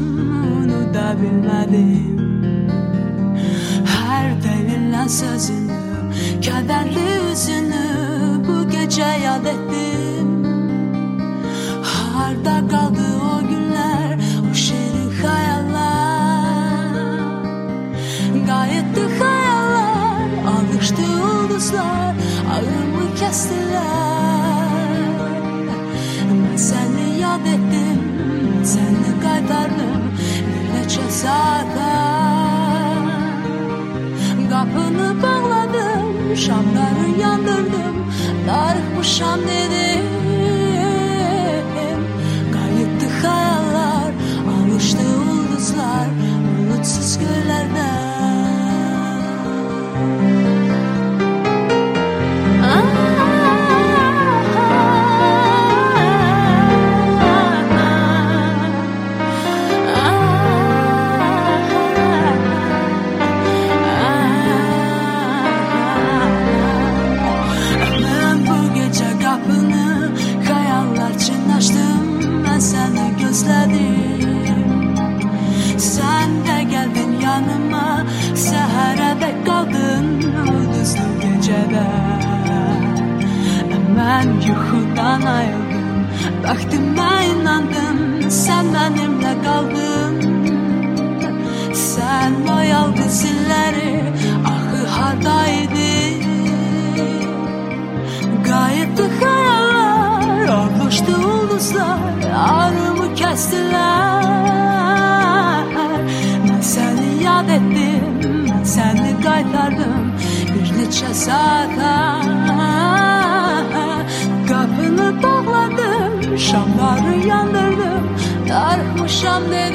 unuda bilmedim. Her devrilen sözünü, kederli yüzünü bu gece yad ettim. Harda kaldı o günler, o şirin hayaller. Gayetti hayaller, alıştı ulduzlar, ağırımı kestiler. Ben seni yad ettim, seni kaytardım bir neçə saata. Kapını bağladım, şamları yandırdım, darıkmışam dedim. Kayıttı hayaller, alıştı ulduzlar, umutsuz göllerden. Sen de geldin yanıma, səhərə dək qaldın ulduzlu gecədə. Mən yuxudan ayıldım, bəxtimə inandım, sən mənimlə qaldın. Sən oyaldı zilləri, axı hardaydı? Qayıtdı xəyallar, almışdı ulduzlar, ağrımı kəstilər. Mən səni yad etdim, mən səni qaytardım bir neçə saata. Qapını bağladım, şamları yandırdım, darıxmışam dedim.